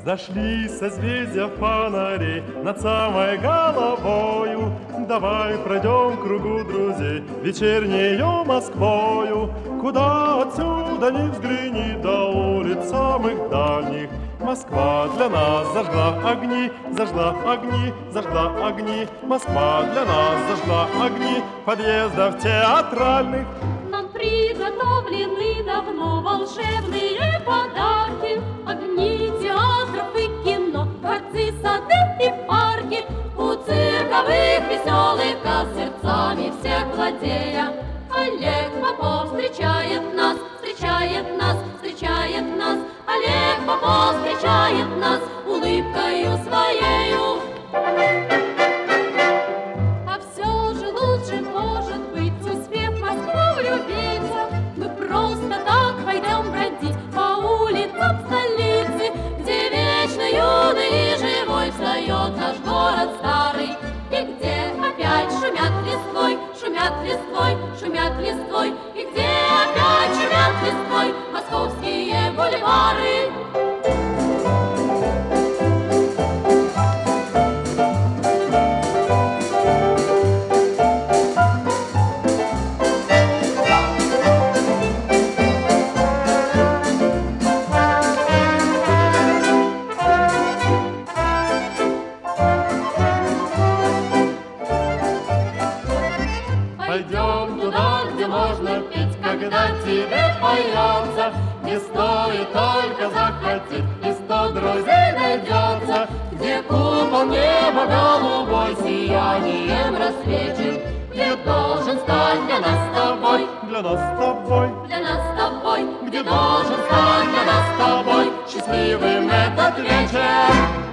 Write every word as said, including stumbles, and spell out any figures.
Зашли созвездия фонарей над самой головою. Давай пройдем кругу друзей вечернею Москвою. Куда отсюда ни взгляни, до улиц самых дальних, Москва для нас зажгла огни, зажгла огни, зажгла огни. Москва для нас зажгла огни подъездов театральных. Нам приготовлены давно волшебные подарки, огни театров и кино, дворцы, сады и парки. У цирковых веселых касс сердцами всех владея, Олег Попов встречает нас, встречает нас, встречает нас. Олег Попов встречает нас улыбкою своею. А все же лучше может быть, успев в Москву влюбиться, мы просто так пойдем бродить по улицам столицы, где вечно юный и живой встает наш город старый, и где опять шумят листвой, шумят листвой, шумят листвой, и где опять шумят листвой московские бульвары. Пойдем туда, где можно петь, когда тебе поется, где стоит только захотеть, и сто друзей найдется, где купол неба голубой сиянием рассвечен, где должен стать для нас с тобой, для нас с тобой, для нас с тобой, где должен стать для нас с тобой счастливым этот вечер.